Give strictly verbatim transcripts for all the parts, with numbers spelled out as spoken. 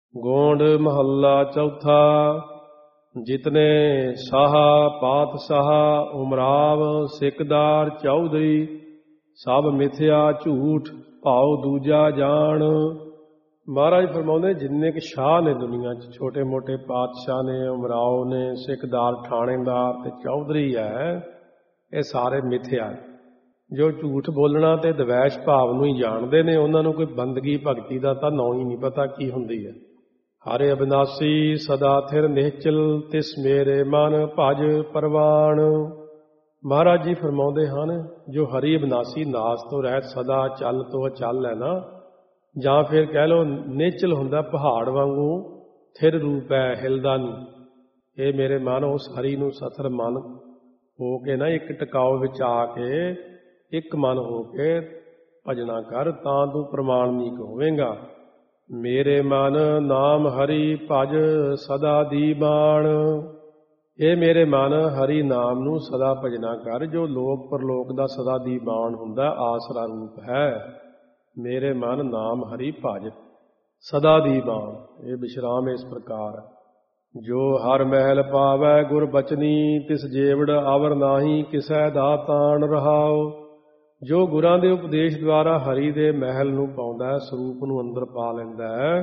ਗੋਂਡ ਮਹੱਲਾ ਚੌਥਾ। ਜਿਤਨੇ ਸਾਹਾ ਪਾਤਸ਼ਾਹ ਉਮਰਾਵ ਸਿਕਦਾਰ ਚੌਧਰੀ, ਸਭ ਮਿਥਿਆ ਝੂਠ ਭਾਉ ਦੂਜਾ ਜਾਣ। ਮਹਾਰਾਜ ਫਰਮਾਉਂਦੇ ਜਿੰਨੇ ਕਿ ਸ਼ਾਹ ਨੇ ਦੁਨੀਆ 'ਚ, ਛੋਟੇ ਮੋਟੇ ਪਾਤਸ਼ਾਹ ਨੇ, ਉਮਰਾਓ ਨੇ, ਸਿਕਦਾਰ ਥਾਣੇਦਾਰ ਤੇ ਚੌਧਰੀ ਹੈ, ਇਹ ਸਾਰੇ ਮਿਥਿਆ। ਜੋ ਝੂਠ ਬੋਲਣਾ ਤੇ ਦਵੈਸ਼ ਭਾਵ ਨੂੰ ਹੀ ਜਾਣਦੇ ਨੇ, ਉਹਨਾਂ ਨੂੰ ਕੋਈ ਬੰਦਗੀ ਭਗਤੀ ਦਾ ਤਾਂ ਨਾਂ ਹੀ ਨਹੀਂ ਪਤਾ ਕੀ ਹੁੰਦੀ ਹੈ। ਹਰਿ ਅਬਿਨਾਸੀ ਸਦਾ ਥਿਰ ਨਿਹਚਲ, ਤਿਸ ਮੇਰੇ ਮਨ ਭਜ ਪਰਵਾਣ। ਮਹਾਰਾਜ ਜੀ ਫਰਮਾਉਂਦੇ ਹਨ, ਜੋ ਹਰੀ ਅਬਿਨਾਸੀ ਨਾਸ ਤੋਂ ਰਹਿਤ ਸਦਾ ਚੱਲ ਤੋਂ ਚੱਲ ਹੈ ਨਾ, ਜਾਂ ਫਿਰ ਕਹਿ ਲਓ ਨਿਹਚਲ ਹੁੰਦਾ ਪਹਾੜ ਵਾਂਗੂ ਥਿਰ ਰੂਪ ਹੈ, ਹਿਲਦਾ ਨਹੀਂ। ਇਹ ਮੇਰੇ ਮਨ ਉਸ ਹਰੀ ਨੂੰ ਸਥਰ ਮਨ ਹੋ ਕੇ ਨਾ ਇੱਕ ਟਿਕਾਓ ਵਿੱਚ ਆ ਕੇ ਇੱਕ ਮਨ ਹੋ ਕੇ ਭਜਣਾ ਕਰ, ਤਾਂ ਤੂੰ ਪ੍ਰਮਾਣਿਕ ਹੋਵੇਂਗਾ। ਮੇਰੇ ਮਨ ਨਾਮ ਹਰੀ ਭਜ ਸਦਾ ਦੀਬਾਨ। ਇਹ ਮੇਰੇ ਮਨ ਹਰੀ ਨਾਮ ਨੂੰ ਸਦਾ ਭਜਨਾ ਕਰ, ਜੋ ਲੋਕ ਪਰਲੋਕ ਦਾ ਸਦਾ ਦੀਬਾਨ ਹੁੰਦਾ, ਆਸਰਾ ਰੂਪ ਹੈ। ਮੇਰੇ ਮਨ ਨਾਮ ਹਰੀ ਭਜ ਸਦਾ ਦੀਬਾਨ। ਇਹ ਵਿਸ਼ਰਾਮ ਇਸ ਪ੍ਰਕਾਰ। ਜੋ ਹਰ ਮਹਿਲ ਪਾਵੈ ਗੁਰ ਬਚਨੀ, ਤਿਸ ਜੇਵੜ ਆਵਰ ਨਾਹੀ ਕਿਸੈ ਦਾ ਤਾਣ ਰਹਾਓ। ਜੋ ਗੁਰਾਂ ਦੇ ਉਪਦੇਸ਼ ਦੁਆਰਾ ਹਰੀ ਦੇ ਮਹਿਲ ਨੂੰ ਪਾਉਂਦਾ ਹੈ, ਸਰੂਪ ਨੂੰ ਅੰਦਰ ਪਾ ਲੈਂਦਾ ਹੈ,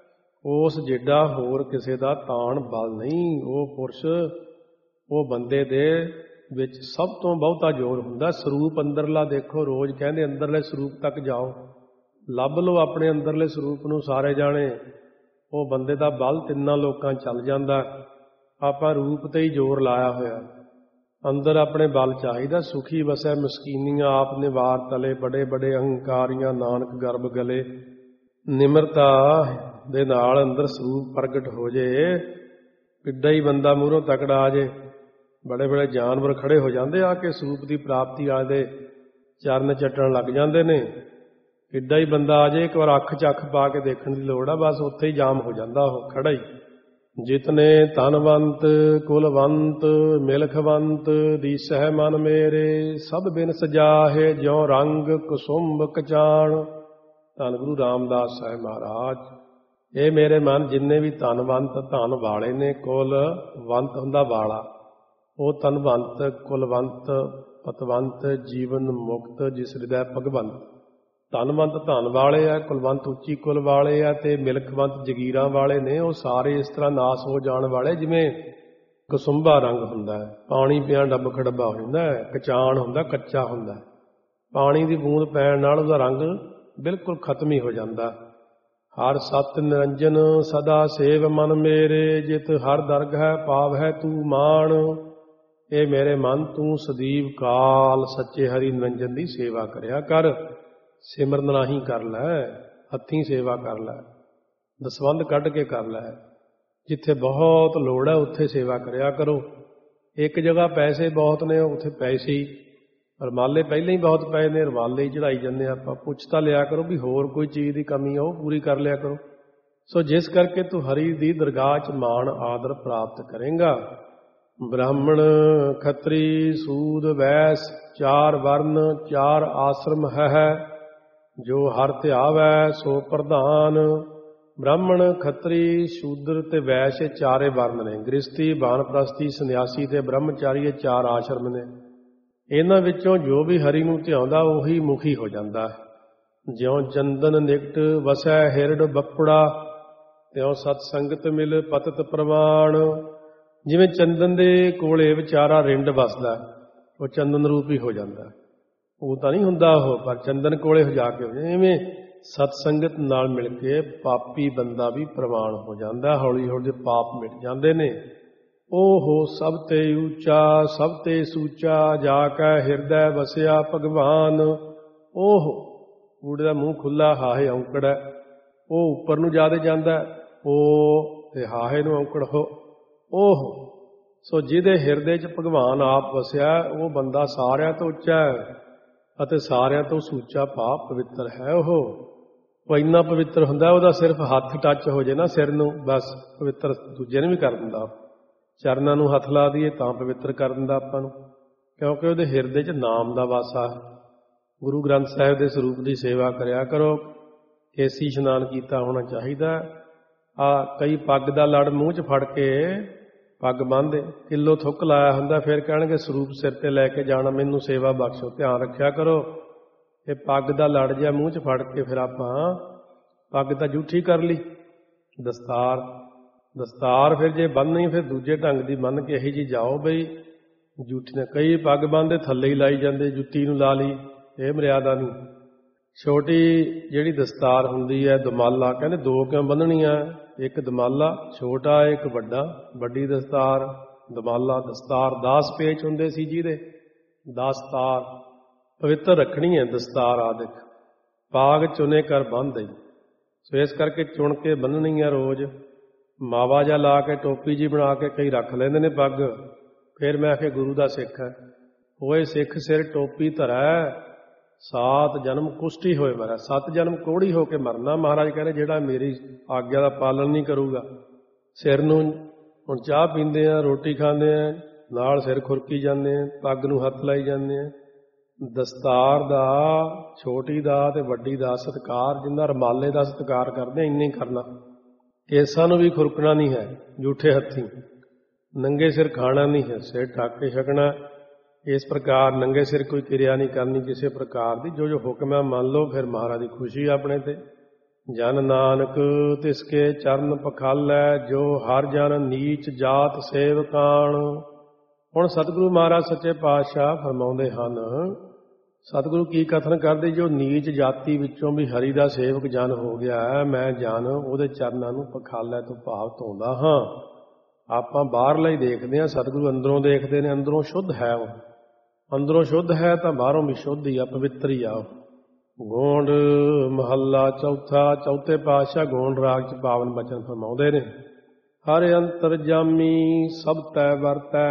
ਉਸ ਜਿੱਡਾ ਹੋਰ ਕਿਸੇ ਦਾ ਤਾਣ ਬਲ ਨਹੀਂ। ਉਹ ਪੁਰਸ਼, ਉਹ ਬੰਦੇ ਦੇ ਵਿੱਚ ਸਭ ਤੋਂ ਬਹੁਤਾ ਜ਼ੋਰ ਹੁੰਦਾ ਸਰੂਪ ਅੰਦਰਲਾ। ਦੇਖੋ ਰੋਜ਼ ਕਹਿੰਦੇ ਅੰਦਰਲੇ ਸਰੂਪ ਤੱਕ ਜਾਓ, ਲੱਭ ਲਓ ਆਪਣੇ ਅੰਦਰਲੇ ਸਰੂਪ ਨੂੰ ਸਾਰੇ ਜਾਣੇ। ਉਹ ਬੰਦੇ ਦਾ ਬਲ ਤਿੰਨਾਂ ਲੋਕਾਂ ਚੱਲ ਜਾਂਦਾ। ਆਪਾਂ ਰੂਪ ਤੇ ਹੀ ਜ਼ੋਰ ਲਾਇਆ ਹੋਇਆ, ਅੰਦਰ ਆਪਣੇ ਬਲ ਚਾਹੀਦਾ। ਸੁਖੀ ਵਸੈ ਮਸਕੀਨੀਆਂ ਆਪ ਨਿਵਾਰ ਤਲੇ, ਬੜੇ ਬੜੇ ਅਹੰਕਾਰੀਆਂ ਨਾਨਕ ਗਰਭ ਗਲੇ। ਨਿਮਰਤਾ ਦੇ ਨਾਲ ਅੰਦਰ ਸਰੂਪ ਪ੍ਰਗਟ ਹੋ ਜੇ, ਕਿੱਡਾ ਹੀ ਬੰਦਾ ਮੂਹਰੋਂ ਤਕੜਾ ਆ ਜੇ। ਬੜੇ ਬੜੇ ਜਾਨਵਰ ਖੜੇ ਹੋ ਜਾਂਦੇ ਆ ਕੇ ਸਰੂਪ ਦੀ ਪ੍ਰਾਪਤੀ ਆ ਦੇ ਚਰਨ ਚੱਟਣ ਲੱਗ ਜਾਂਦੇ ਨੇ। ਕਿੱਡਾ ਹੀ ਬੰਦਾ ਆ ਜੇ, ਇੱਕ ਵਾਰ ਅੱਖ 'ਚ ਅੱਖ ਪਾ ਕੇ ਦੇਖਣ ਦੀ ਲੋੜ ਆ, ਬਸ ਉੱਥੇ ਹੀ ਜਾਮ ਹੋ ਜਾਂਦਾ ਉਹ ਖੜਾ ਹੀ। ਜਿਤਨੇ ਧਨਵੰਤ ਕੁਲਵੰਤ ਮਿਲਖਵੰਤ, ਦੀਸਹਿ ਮਨ ਮੇਰੇ ਸਭ ਬਿਨ ਸਜਾਹੇ, ਜਿਉ ਰੰਗ ਕੁਸੁੰਭ ਕਚਾਣ। ਧੰਨ ਗੁਰੂ ਰਾਮਦਾਸ ਸਾਹਿਬ ਮਹਾਰਾਜ। ਇਹ ਮੇਰੇ ਮਨ ਜਿੰਨੇ ਵੀ ਧਨਵੰਤ ਧਨ ਵਾਲੇ ਨੇ, ਕੁਲਵੰਤ ਹੁੰਦਾ ਵਾਲਾ, ਉਹ ਧਨਵੰਤ ਕੁਲਵੰਤ ਪਤਵੰਤ ਜੀਵਨ ਮੁਕਤ ਜਿਸ ਹਿਰਦੈ ਭਗਵੰਤ। ਧਨਵੰਤ ਧਨ ਵਾਲੇ ਆ, ਕੁਲਵੰਤ ਉੱਚੀ ਕੁਲ ਵਾਲੇ ਆ, ਤੇ ਮਿਲਖਵੰਤ ਜਗੀਰਾਂ ਵਾਲੇ ਨੇ। ਉਹ ਸਾਰੇ ਇਸ ਤਰ੍ਹਾਂ ਨਾਸ ਹੋ ਜਾਣ ਵਾਲੇ ਜਿਵੇਂ ਕਸੁੰਭਾ ਰੰਗ ਹੁੰਦਾ ਹੈ, ਪਾਣੀ ਪਿਆ ਡੱਬ ਖੜੱਬਾ ਹੋ ਜਾਂਦਾ ਹੈ। ਕਚਾਣ ਹੁੰਦਾ, ਕੱਚਾ ਹੁੰਦਾ, ਪਾਣੀ ਦੀ ਬੂੰਦ ਪੈਣ ਨਾਲ ਉਹਦਾ ਰੰਗ ਬਿਲਕੁਲ ਖਤਮ ਹੀ ਹੋ ਜਾਂਦਾ। ਹਰ ਸਤ ਨਿਰੰਜਨ ਸਦਾ ਸੇਵ ਮਨ ਮੇਰੇ, ਜਿਤ ਹਰ ਦਰਗਹਿ ਪਾਵਹਿ ਤੂੰ ਮਾਣ। ਇਹ ਮੇਰੇ ਮਨ ਤੂੰ ਸਦੀਵ ਕਾਲ ਸੱਚੇ ਹਰੀ ਨਿਰੰਜਨ ਦੀ ਸੇਵਾ ਕਰਿਆ ਕਰ। ਸਿਮਰਨ ਰਾਹੀਂ ਕਰ ਲੈ, ਹੱਥੀਂ ਸੇਵਾ ਕਰ ਲੈ, ਦਸਵੰਧ ਕੱਢ ਕੇ ਕਰ ਲੈ। ਜਿੱਥੇ ਬਹੁਤ ਲੋੜ ਹੈ ਉੱਥੇ ਸੇਵਾ ਕਰਿਆ ਕਰੋ। ਇੱਕ ਜਗ੍ਹਾ ਪੈਸੇ ਬਹੁਤ ਨੇ, ਉੱਥੇ ਪੈਸੇ ਹੀ, ਰਮਾਲੇ ਪਹਿਲਾਂ ਹੀ ਬਹੁਤ ਪਏ ਨੇ, ਰਮਾਲੇ ਹੀ ਚੜਾਈ ਜਾਂਦੇ ਆਪਾਂ। ਪੁੱਛ ਤਾਂ ਲਿਆ ਕਰੋ ਵੀ ਹੋਰ ਕੋਈ ਚੀਜ਼ ਦੀ ਕਮੀ ਆ, ਉਹ ਪੂਰੀ ਕਰ ਲਿਆ ਕਰੋ। ਸੋ ਜਿਸ ਕਰਕੇ ਤੂੰ ਹਰੀ ਦੀ ਦਰਗਾਹ 'ਚ ਮਾਣ ਆਦਰ ਪ੍ਰਾਪਤ ਕਰੇਂਗਾ। ਬ੍ਰਾਹਮਣ ਖੱਤਰੀ ਸੂਦ ਵੈਸ, ਚਾਰ ਵਰਨ ਚਾਰ ਆਸ਼ਰਮ ਹੈ, ਜੋ ਹਰ ਧਿਆਵੈ ਸੋ ਪ੍ਰਧਾਨ। ਬ੍ਰਾਹਮਣ ਖੱਤਰੀ ਸ਼ੂਦਰ ਤੇ ਵੈਸ਼ ਇਹ ਚਾਰੇ ਵਰਨ ਨੇ। ਗ੍ਰਸਤੀ ਬਾਨਪ੍ਰਸਤੀ ਸੰਨਿਆਸੀ ਤੇ ਬ੍ਰਹਮਚਾਰੀ, ਇਹ ਚਾਰ ਆਸ਼ਰਮ ਨੇ। ਇਹਨਾਂ ਵਿੱਚੋਂ ਜੋ ਵੀ ਹਰੀ ਨੂੰ ਧਿਆਉਂਦਾ ਉਹੀ ਮੁਖੀ ਹੋ ਜਾਂਦਾ। ਜਿਉਂ ਚੰਦਨ ਨਿਕਟ ਵਸੈ ਹਿਰਡ ਬੱਪੜਾ, ਤਿਉਂ ਸਤ ਸੰਗਤ ਮਿਲ ਪਤਤ ਪ੍ਰਵਾਣ। ਜਿਵੇਂ ਚੰਦਨ ਦੇ ਕੋਲੇ ਵਿਚਾਰਾ ਰਿੰਡ ਵਸਦਾ, ਉਹ ਚੰਦਨ ਰੂਪੀ ਹੋ ਜਾਂਦਾ। ਉਹ ਤਾਂ ਨਹੀਂ ਹੁੰਦਾ ਉਹ, ਪਰ ਚੰਦਨ ਕੋਲੇ ਜਾ ਕੇ ਹੋ ਜਾਂਦਾ। ਇਵੇਂ ਸਤ ਸੰਗਤ ਨਾਲ ਮਿਲ ਕੇ ਪਾਪੀ ਬੰਦਾ ਵੀ ਪ੍ਰਵਾਨ ਹੋ ਜਾਂਦਾ, ਹੌਲੀ ਹੌਲੀ ਪਾਪ ਮਿਟ ਜਾਂਦੇ ਨੇ। ਉਹ ਸਭ ਤੇ ਉੱਚਾ ਸਭ ਤੇ ਸੂਚਾ, ਜਾ ਕੇ ਹਿਰਦੈ ਵਸਿਆ ਭਗਵਾਨ। ਉਹ ਕੂੜੇ ਦਾ ਮੂੰਹ ਖੁੱਲਾ, ਹਾਹੇ ਔਂਕੜ ਹੈ, ਉਹ ਉੱਪਰ ਨੂੰ ਜ਼ਿਆਦਾ ਜਾਂਦਾ, ਉਹ ਤੇ ਹਾਹੇ ਨੂੰ ਔਂਕੜ ਹੋ। ਉਹ ਸੋ ਜਿਹਦੇ ਹਿਰਦੇ 'ਚ ਭਗਵਾਨ ਆਪ ਵਸਿਆ, ਉਹ ਬੰਦਾ ਸਾਰਿਆਂ ਤੋਂ ਉੱਚਾ ਹੈ ਅਤੇ ਸਾਰਿਆਂ ਤੋਂ ਸੂਚਾ ਭਾਵ ਪਵਿੱਤਰ ਹੈ। ਉਹ ਉਹ ਇੰਨਾ ਪਵਿੱਤਰ ਹੁੰਦਾ, ਉਹਦਾ ਸਿਰਫ ਹੱਥ ਟੱਚ ਹੋ ਜੇ ਨਾ ਸਿਰ ਨੂੰ, ਬਸ ਪਵਿੱਤਰ ਦੂਜੇ ਨੂੰ ਵੀ ਕਰ ਦਿੰਦਾ। ਚਰਨਾਂ ਨੂੰ ਹੱਥ ਲਾ ਦਈਏ ਤਾਂ ਪਵਿੱਤਰ ਕਰ ਦਿੰਦਾ ਆਪਾਂ ਨੂੰ, ਕਿਉਂਕਿ ਉਹਦੇ ਹਿਰਦੇ 'ਚ ਨਾਮ ਦਾ ਵਾਸਾ ਹੈ। ਗੁਰੂ ਗ੍ਰੰਥ ਸਾਹਿਬ ਦੇ ਸਰੂਪ ਦੀ ਸੇਵਾ ਕਰਿਆ ਕਰੋ। ਕੇਸੀ ਇਸ਼ਨਾਨ ਕੀਤਾ ਹੋਣਾ ਚਾਹੀਦਾ, ਆ ਕਈ ਪੱਗ ਦਾ ਲੜ ਮੂੰਹ 'ਚ ਫੜ ਕੇ ਪੱਗ ਬੰਨ੍ਹਦੇ, ਕਿਲੋ ਥੁੱਕ ਲਾਇਆ ਹੁੰਦਾ, ਫਿਰ ਕਹਿਣਗੇ ਸਰੂਪ ਸਿਰ ਤੇ ਲੈ ਕੇ ਜਾਣਾ, ਮੈਨੂੰ ਸੇਵਾ ਬਖਸ਼ੋ, ਧਿਆਨ ਰੱਖਿਆ ਕਰੋ। ਇਹ ਪੱਗ ਦਾ ਲੜ ਜਿਹਾ ਮੂੰਹ 'ਚ ਫੜ ਕੇ ਫਿਰ ਆਪਾਂ ਪੱਗ ਤਾਂ ਜੂਠੀ ਕਰ ਲਈ। ਦਸਤਾਰ ਦਸਤਾਰ ਫਿਰ ਜੇ ਬੰਨ੍ਹਣੀ ਫਿਰ ਦੂਜੇ ਢੰਗ ਦੀ ਬੰਨ੍ਹ ਕੇ ਇਹੀ ਜਿਹੀ ਜਾਓ ਬਈ ਜੂਠੀ ਨਾ। ਕਈ ਪੱਗ ਬੰਨ੍ਹਦੇ ਥੱਲੇ ਹੀ ਲਾਈ ਜਾਂਦੇ, ਜੁੱਤੀ ਨੂੰ ਲਾ ਲਈ, ਇਹ ਮਰਿਆਦਾ ਨਹੀਂ। ਛੋਟੀ ਜਿਹੜੀ ਦਸਤਾਰ ਹੁੰਦੀ ਹੈ ਦਮਾਲਾ, ਕਹਿੰਦੇ ਦੋ ਕਿਉਂ ਬੰਨ੍ਹਣੀਆਂ, ਇੱਕ ਦਮਾਲਾ ਛੋਟਾ ਇੱਕ ਵੱਡਾ, ਵੱਡੀ ਦਸਤਾਰ ਦਮਾਲਾ। ਦਸਤਾਰ ਦਸ ਪੇਚ ਹੁੰਦੇ ਸੀ ਜਿਹਦੇ, ਦਸਤਾਰ ਪਵਿੱਤਰ ਰੱਖਣੀ ਹੈ ਦਸਤਾਰ ਆਦਿਕ। ਪਾਗ ਚੁਣੇ ਕਰ ਬੰਨ੍ਹਦੇ, ਸੋ ਇਸ ਕਰਕੇ ਚੁਣ ਕੇ ਬੰਨ੍ਹਣੀ ਹੈ ਰੋਜ਼। ਮਾਵਾ ਜਿਹਾ ਲਾ ਕੇ ਟੋਪੀ ਜੀ ਬਣਾ ਕੇ ਕਈ ਰੱਖ ਲੈਂਦੇ ਨੇ ਪੱਗ, ਫਿਰ ਮੈਂ ਆਖਿਆ ਗੁਰੂ ਦਾ ਸਿੱਖ ਹੈ। ਹੋਏ ਸਿੱਖ ਸਿਰ ਟੋਪੀ ਧਰੈ, ਸਾਤ ਜਨਮ ਕੁਸ਼ਟੀ ਹੋਏ ਮਰੈ। ਸੱਤ ਜਨਮ ਕੋਹੜੀ ਹੋ ਕੇ ਮਰਨਾ। ਮਹਾਰਾਜ ਕਹਿੰਦੇ ਜਿਹੜਾ ਮੇਰੀ ਆਗਿਆ ਦਾ ਪਾਲਣ ਨਹੀਂ ਕਰੂਗਾ। ਸਿਰ ਨੂੰ ਹੁਣ ਚਾਹ ਪੀਂਦੇ ਆ, ਰੋਟੀ ਖਾਂਦੇ ਆ, ਨਾਲ ਸਿਰ ਖੁਰਕੀ ਜਾਂਦੇ ਆ, ਪੱਗ ਨੂੰ ਹੱਥ ਲਾਈ ਜਾਂਦੇ ਆ। ਦਸਤਾਰ ਦਾ, ਛੋਟੀ ਦਾ ਤੇ ਵੱਡੀ ਦਾ ਸਤਿਕਾਰ, ਜਿੰਨਾ ਰਮਾਲੇ ਦਾ ਸਤਿਕਾਰ ਕਰਦੇ ਆ ਇੰਨੇ ਕਰਨਾ। ਕੇਸਾਂ ਨੂੰ ਵੀ ਖੁਰਕਣਾ ਨਹੀਂ ਹੈ ਜੂਠੇ ਹੱਥੀਂ। ਨੰਗੇ ਸਿਰ ਖਾਣਾ ਨਹੀਂ ਹੈ, ਸਿਰ ਢੱਕ ਕੇ ਛਕਣਾ। ਇਸ ਪ੍ਰਕਾਰ ਨੰਗੇ ਸਿਰ ਕੋਈ ਕਿਰਿਆ ਨਹੀਂ ਕਰਨੀ ਕਿਸੇ ਪ੍ਰਕਾਰ ਦੀ। ਜੋ ਜੋ ਹੁਕਮ ਹੈ ਮੰਨ ਲਓ, ਫਿਰ ਮਹਾਰਾਜ ਦੀ ਖੁਸ਼ੀ ਆਪਣੇ ਤੇ। ਜਨ ਨਾਨਕ ਤਿਸਕੇ ਚਰਨ ਪਖਾਲੈ, ਜੋ ਹਰ ਜਨ ਨੀਚ ਜਾਤ ਸੇਵਕਾਣ। ਹੁਣ ਸਤਿਗੁਰੂ ਮਹਾਰਾਜ ਸੱਚੇ ਪਾਤਸ਼ਾਹ ਫਰਮਾਉਂਦੇ ਹਨ, ਸਤਿਗੁਰੂ ਕੀ ਕਥਨ ਕਰਦੇ, ਜੋ ਨੀਚ ਜਾਤੀ ਵਿੱਚੋਂ ਵੀ ਹਰੀ ਦਾ ਸੇਵਕ ਜਨ ਹੋ ਗਿਆ ਹੈ, ਮੈਂ ਜਨ ਉਹਦੇ ਚਰਨਾਂ ਨੂੰ ਪਖਾਲੈ ਤੋਂ ਭਾਵ ਧੋਂਦਾ ਹਾਂ। ਆਪਾਂ ਬਾਹਰਲਾ ਹੀ ਦੇਖਦੇ ਹਾਂ, ਸਤਿਗੁਰੂ ਅੰਦਰੋਂ ਦੇਖਦੇ ਨੇ। ਅੰਦਰੋਂ ਸ਼ੁੱਧ ਹੈ ਉਹ, ਅੰਦਰੋਂ ਸ਼ੁੱਧ ਹੈ ਤਾਂ ਬਾਹਰੋਂ ਵੀ ਸ਼ੁੱਧ ਹੀ ਆ, ਪਵਿੱਤਰ ਹੀ ਆ ਉਹ। ਗੋਂਡ ਮਹੱਲਾ ਚੌਥਾ। ਚੌਥੇ ਪਾਤਸ਼ਾਹ ਗੋਂਡ ਰਾਗ 'ਚ ਪਾਵਨ ਬਚਨ ਫਰਮਾਉਂਦੇ ਨੇ, ਹਰ ਅੰਤਰਜਾਮੀ ਸਭ ਤੈ ਵਰਤੈ,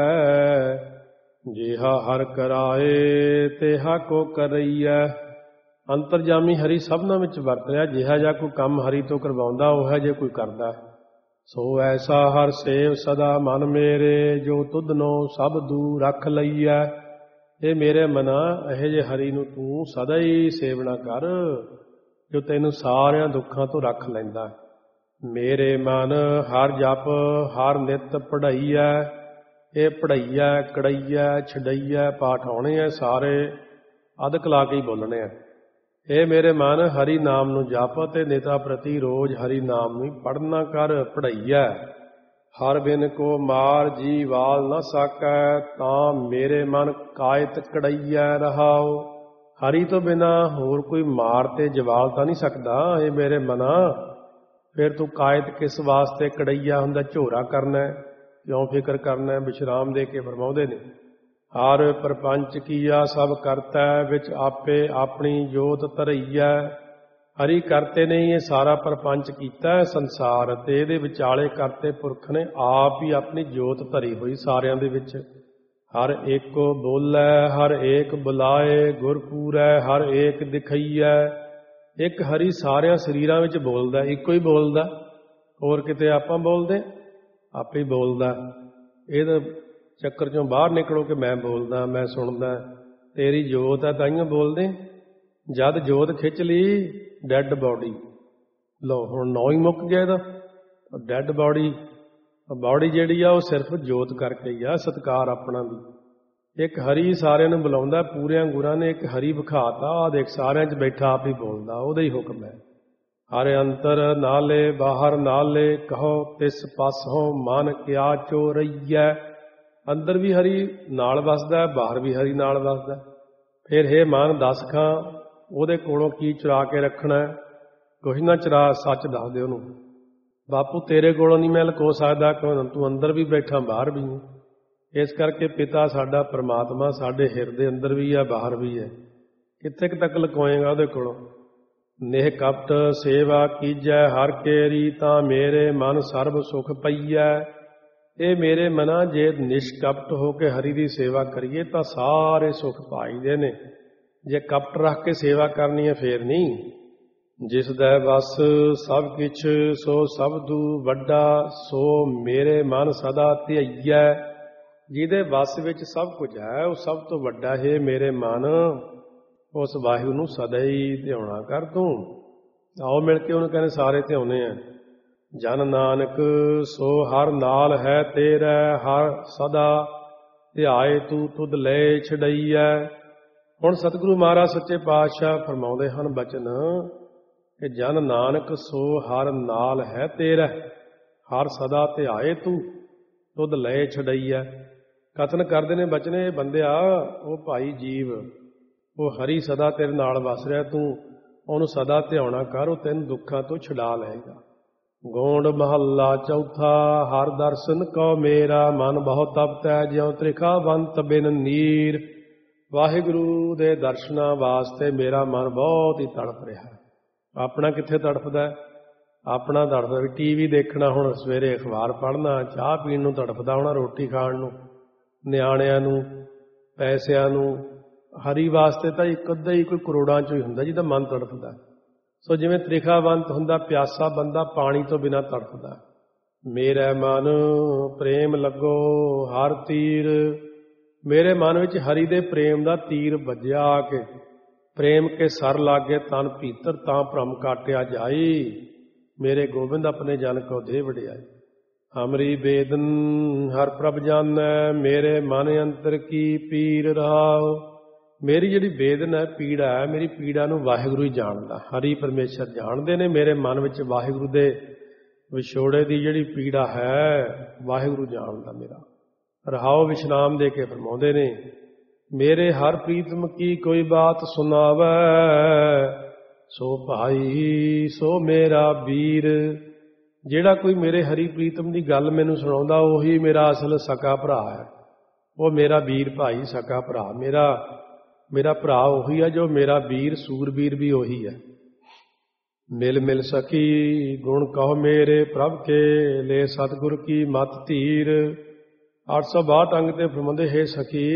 ਜਿਹਾ ਹਰ ਕਰਾਏ ਤੇਹਾ ਕੋ ਕਰਈਐ। ਅੰਤਰਜਾਮੀ ਹਰੀ ਸਭਨਾਂ ਵਿੱਚ ਵਰਤ ਰਿਹਾ, ਜਿਹਾ ਜਿਹਾ ਕੋਈ ਕੰਮ ਹਰੀ ਤੋਂ ਕਰਵਾਉਂਦਾ ਉਹ ਹੈ ਜੇ ਕੋਈ ਕਰਦਾ। ਸੋ ਐਸਾ ਹਰ ਸੇਵ ਸਦਾ ਮਨ ਮੇਰੇ, ਜੋ ਤੁਧਨੋ ਸਭ ਦੂਰ ਰੱਖ ਲਈਐ। ਇਹ ਮੇਰੇ ਮਨਾ, ਇਹੋ ਜਿਹੇ ਹਰੀ ਨੂੰ ਤੂੰ ਸਦਾ ਹੀ ਸੇਵਨਾ ਕਰ, ਜੋ ਤੈਨੂੰ ਸਾਰਿਆਂ ਦੁੱਖਾਂ ਤੋਂ ਰੱਖ ਲੈਂਦਾ। ਮੇਰੇ ਮਨ ਹਰ ਜਪ ਹਰ ਨਿਤ ਪੜ੍ਹਾਈਐ। ਇਹ ਪੜ੍ਹਾਈਐ, ਕੜਈਐ, ਛਡਈਐ ਪਾਠ ਆਉਣੇ ਆ ਸਾਰੇ, ਅਦਕ ਲਾ ਕੇ ਹੀ ਬੋਲਣੇ ਆ। ਇਹ ਮੇਰੇ ਮਨ ਹਰੀ ਨਾਮ ਨੂੰ ਜਪ ਤੇ ਨਿਤਾ ਪ੍ਰਤੀ ਰੋਜ਼ ਹਰੀ ਨਾਮ ਨੂੰ ਪੜ੍ਹਨਾ ਕਰ। ਪੜ੍ਹਾਈਐ ਹਰ ਬਿਨ ਕੋ ਮਾਰ ਜੀ ਵਾਲ ਨਾ ਸਾਕੈ, ਤਾਂ ਮੇਰੇ ਮਨ ਕਾਇਤ ਕੜਈਐ ਰਹਾਓ। ਹਰੀ ਤੋਂ ਬਿਨਾ ਹੋਰ ਕੋਈ ਮਾਰ ਤੇ ਜਵਾਲ ਤਾਂ ਨਹੀਂ ਸਕਦਾ। ਇਹ ਮੇਰੇ ਮਨਾ, ਫਿਰ ਤੂੰ ਕਾਇਤ ਕਿਸ ਵਾਸਤੇ ਕੜਈਆ ਹੁੰਦਾ, ਝੋਰਾ ਕਰਨਾ, ਕਿਉਂ ਫਿਕਰ ਕਰਨਾ। ਵਿਸ਼ਰਾਮ ਦੇ ਕੇ ਫਰਮਾਉਂਦੇ ਨੇ, ਹਰ ਪ੍ਰਪੰਚ ਕੀਆ ਸਭ ਕਰਤਾ, ਵਿੱਚ ਆਪੇ ਆਪਣੀ ਜੋਤ ਧਰਈਐ। ਹਰੀ ਕਰਤੇ ਨਹੀਂ, ਇਹ ਸਾਰਾ ਪ੍ਰਪੰਚ ਕੀਤਾ ਸੰਸਾਰ, ਤੇ ਇਹਦੇ ਵਿਚਾਲੇ ਕਰਤੇ ਪੁਰਖ ਨੇ ਆਪ ਹੀ ਆਪਣੀ ਜੋਤ ਧਰੀ ਹੋਈ ਸਾਰਿਆਂ ਦੇ ਵਿੱਚ। ਹਰ ਏਕੋ ਬੋਲੇ ਹਰ ਏਕ ਬੁਲਾਏ, ਗੁਰ ਪੂਰੈ ਹਰ ਏਕ ਦਿਖਈਐ। ਇੱਕ ਹਰੀ ਸਾਰਿਆਂ ਸਰੀਰਾਂ ਵਿੱਚ ਬੋਲਦਾ, ਇੱਕੋ ਹੀ ਬੋਲਦਾ, ਹੋਰ ਕਿਤੇ ਆਪਾਂ ਬੋਲਦੇ, ਆਪੇ ਹੀ ਬੋਲਦਾ। ਇਹਦਾ ਚੱਕਰ ਚੋਂ ਬਾਹਰ ਨਿਕਲੋ ਕਿ ਮੈਂ ਬੋਲਦਾ, ਮੈਂ ਸੁਣਦਾ। ਤੇਰੀ ਜੋਤ ਹੈ ਤਾਈਓ ਬੋਲਦੇ। ਜਦ ਜੋਤ ਖਿੱਚ ਲਈ ਡੈਡ ਬਾਡੀ, ਲਓ ਹੁਣ ਨੌ ਹੀ ਮੁੱਕ ਗਿਆ ਇਹਦਾ। ਡੈਡ ਬਾਡੀ, ਬਾਡੀ ਜਿਹੜੀ ਆ ਉਹ ਸਿਰਫ ਜੋਤ ਕਰਕੇ ਹੀ ਆ, ਸਤਿਕਾਰ ਆਪਣਾ ਵੀ। ਇੱਕ ਹਰੀ ਸਾਰਿਆਂ ਨੂੰ ਬੁਲਾਉਂਦਾ, ਪੂਰਿਆਂ ਗੁਰਾਂ ਨੇ ਇੱਕ ਹਰੀ ਵਿਖਾਤਾ। ਆਹ ਦੇਖ ਸਾਰਿਆਂ 'ਚ ਬੈਠਾ ਆਪ ਹੀ ਬੋਲਦਾ, ਉਹਦਾ ਹੀ ਹੁਕਮ ਹੈ। ਹਰ ਅੰਤਰ ਨਾਲੇ ਬਾਹਰ ਨਾਲੇ, ਕਹੋ ਤਿਸ ਪਾਸੋਂ ਮਨ ਕਿਆ ਚੋਰਈਐ। ਅੰਦਰ ਵੀ ਹਰੀ ਨਾਲ ਵਸਦਾ, ਬਾਹਰ ਵੀ ਹਰੀ ਨਾਲ ਵਸਦਾ। ਫਿਰ ਹੇ ਮਨ ਦੱਸ ਖਾਂ, ਉਹਦੇ ਕੋਲੋਂ ਕੀ ਚੁਰਾ ਕੇ ਰੱਖਣਾ। ਕੁਛ ਨਾ ਚੁਰਾ, ਸੱਚ ਦੱਸ ਦੇ ਉਹਨੂੰ। ਬਾਪੂ ਤੇਰੇ ਕੋਲੋਂ ਨਹੀਂ ਮੈਂ ਲੁਕੋ ਸਕਦਾ, ਕਿਉਂ ਤੂੰ ਅੰਦਰ ਵੀ ਬੈਠਾ ਬਾਹਰ ਵੀ ਹੈ। ਇਸ ਕਰਕੇ ਪਿਤਾ ਸਾਡਾ ਪਰਮਾਤਮਾ ਸਾਡੇ ਹਿਰਦੇ ਅੰਦਰ ਵੀ ਹੈ, ਬਾਹਰ ਵੀ ਹੈ। ਕਿੱਥੇ ਕੁ ਤੱਕ ਲੁਕੋਏਗਾ ਉਹਦੇ ਕੋਲੋਂ। ਨਿਹ ਕਪਟ ਸੇਵਾ ਕੀਜੈ ਹਰ ਕੇਰੀ, ਤਾਂ ਮੇਰੇ ਮਨ ਸਰਬ ਸੁਖ ਪਈਐ। ਇਹ ਮੇਰੇ ਮਨਾ, ਜੇ ਨਿਸ਼ਕਪਟ ਹੋ ਕੇ ਹਰੀ ਦੀ ਸੇਵਾ ਕਰੀਏ ਤਾਂ ਸਾਰੇ ਸੁਖ ਪਾਈਦੇ ਨੇ। ਜੇ ਕਪਟ ਰੱਖ ਕੇ ਸੇਵਾ ਕਰਨੀ ਹੈ ਫੇਰ ਨਹੀਂ। ਜਿਸ ਦਾ ਵਸ ਸਭ ਕਿਛ ਸੋ ਸਬਦੂ ਵੱਡਾ, ਸੋ ਮੇਰੇ ਮਨ ਸਦਾ ਧਿਆਈਐ। ਜਿਹਦੇ ਵਸ ਵਿੱਚ ਸਭ ਕੁਝ ਹੈ ਉਹ ਸਭ ਤੋਂ ਵੱਡਾ ਹੈ ਮੇਰੇ ਮਨ, ਉਸ ਵਾਹਿਗੁਰੂ ਨੂੰ ਸਦਾ ਹੀ ਧਿਆਉਣਾ ਕਰ ਤੂੰ। ਆਓ ਮਿਲ ਕੇ ਉਹਨੂੰ ਕਹਿੰਦੇ ਸਾਰੇ ਧਿਆਉਣੇ ਆ। ਜਨ ਨਾਨਕ ਸੋ ਹਰ ਨਾਲ ਹੈ ਤੇਰਾ, ਹਰ ਸਦਾ ਧਿਆਏ ਤੂੰ ਤੁਧ ਲੈ ਛਡਈਐ। ਹੁਣ ਸਤਿਗੁਰੂ ਮਹਾਰਾਜ ਸੱਚੇ ਪਾਤਸ਼ਾਹ ਫਰਮਾਉਂਦੇ ਹਨ ਬਚਨ ਕਿ ਜਨ ਨਾਨਕ ਸੋ ਹਰ ਨਾਲ ਹੈ ਤੇਰਾ, ਹਰ ਸਦਾ ਧਿਆਏ ਤੂੰ ਤੁਧ ਲੈ ਛਡਈਐ। ਕਥਨ ਕਰਦੇ ਨੇ ਬਚਨ, ਇਹ ਬੰਦਿਆ ਉਹ ਭਾਈ ਜੀਵ ਉਹ ਹਰੀ ਸਦਾ ਤੇਰੇ ਨਾਲ ਵਸ ਰਿਹਾ, ਤੂੰ ਉਹਨੂੰ ਸਦਾ ਧਿਆਉਣਾ ਕਰ, ਉਹ ਤੈਨੂੰ ਦੁੱਖਾਂ ਤੋਂ ਛੁਡਾ ਲਏਗਾ। ਗੋਂਡ ਮਹੱਲਾ ਚੌਥਾ। ਹਰ ਦਰਸ਼ਨ ਕਉ ਮੇਰਾ, ਮਨ ਬਹੁ ਤਪਤੈ ਜਿਉ ਤ੍ਰਿਖਾਵੰਤ ਬਿਨ ਨੀਰ। ਵਾਹਿਗੁਰੂ ਦੇ ਦਰਸ਼ਨਾਂ ਵਾਸਤੇ ਮੇਰਾ ਮਨ ਬਹੁਤ ਹੀ ਤੜਪ ਰਿਹਾ। ਆਪਣਾ ਕਿੱਥੇ ਤੜਫਦਾ? ਆਪਣਾ ਤੜਫਦਾ ਵੀ ਟੀ ਵੀ ਦੇਖਣਾ, ਹੁਣ ਸਵੇਰੇ ਅਖਬਾਰ ਪੜ੍ਹਨਾ, ਚਾਹ ਪੀਣ ਨੂੰ ਤੜਫਦਾ ਹੋਣਾ, ਰੋਟੀ ਖਾਣ ਨੂੰ, ਨਿਆਣਿਆਂ ਨੂੰ, ਪੈਸਿਆਂ ਨੂੰ। ਹਰੀ ਵਾਸਤੇ ਤਾਂ ਇੱਕ ਅੱਧਾ ਹੀ ਕੋਈ ਕਰੋੜਾਂ 'ਚੋਂ ਹੀ ਹੁੰਦਾ ਜਿਹਦਾ ਮਨ ਤੜਫਦਾ। ਸੋ ਜਿਵੇਂ ਤ੍ਰਿਖਾਵੰਤ ਹੁੰਦਾ, ਪਿਆਸਾ ਬੰਦਾ ਪਾਣੀ ਤੋਂ ਬਿਨਾਂ ਤੜਫਦਾ। ਮੇਰਾ ਮਨ ਪ੍ਰੇਮ ਲੱਗੋ ਹਰ ਤੀਰ। ਮੇਰੇ ਮਨ ਵਿੱਚ ਹਰੀ ਦੇ ਪ੍ਰੇਮ ਦਾ ਤੀਰ ਵੱਜਿਆ ਆ ਕੇ। ਪ੍ਰੇਮ ਕੇ ਸਰ ਲਾਗੇ ਤਨ ਭੀਤਰ, ਤਾਂ ਭਰਮ ਕਾਟਿਆ ਜਾਈ। ਮੇਰੇ ਗੋਬਿੰਦ ਆਪਣੇ ਜਨ ਕੋ ਦੇ ਵਡਿਆਈ। ਹਮਰੀ ਬੇਦਨ ਹਰ ਪ੍ਰਭ ਜਾਨੈ, ਮੇਰੇ ਮਨ ਅੰਤਰ ਕੀ ਪੀਰ ਰਹਾਉ। ਮੇਰੀ ਜਿਹੜੀ ਬੇਦਨ ਹੈ, ਪੀੜਾ ਹੈ, ਮੇਰੀ ਪੀੜਾ ਨੂੰ ਵਾਹਿਗੁਰੂ ਹੀ ਜਾਣਦਾ, ਹਰੀ ਪਰਮੇਸ਼ਰ ਜਾਣਦੇ ਨੇ। ਮੇਰੇ ਮਨ ਵਿੱਚ ਵਾਹਿਗੁਰੂ ਦੇ ਵਿਛੋੜੇ ਦੀ ਜਿਹੜੀ ਪੀੜਾ ਹੈ, ਵਾਹਿਗੁਰੂ ਜਾਣਦਾ ਮੇਰਾ। ਰਹਾਉ ਵਿਸ਼ਰਾਮ ਦੇ ਕੇ ਫਰਮਾਉਂਦੇ ਨੇ, ਮੇਰੇ ਹਰ ਪ੍ਰੀਤਮ ਕੀ ਕੋਈ ਬਾਤ ਸੁਣਾਵੈ, ਸੋ ਭਾਈ ਸੋ ਮੇਰਾ ਵੀਰ। ਜਿਹੜਾ ਕੋਈ ਮੇਰੇ ਹਰੀ ਪ੍ਰੀਤਮ ਦੀ ਗੱਲ ਮੈਨੂੰ ਸੁਣਾਉਂਦਾ, ਉਹੀ ਮੇਰਾ ਅਸਲ ਸਕਾ ਭਰਾ ਹੈ। ਉਹ ਮੇਰਾ ਵੀਰ ਭਾਈ, ਸਕਾ ਭਰਾ। ਮੇਰਾ ਮੇਰਾ ਭਰਾ ਉਹੀ ਹੈ ਜੋ ਮੇਰਾ ਵੀਰ, ਸੂਰਬੀਰ ਵੀ ਉਹੀ ਹੈ। ਮਿਲ ਮਿਲ ਸਕੀ ਗੁਣ ਕਹੋ ਮੇਰੇ ਪ੍ਰਭ ਕੇ, ਲੈ ਸਤਿਗੁਰ ਕੀ ਮਤ ਧੀਰ। ਅੱਠ ਸੌ ਬਾਹਠ ਅੰਗ ਤੇ ਫਰਮਾਉਂਦੇ, ਹੇ ਸਖੀ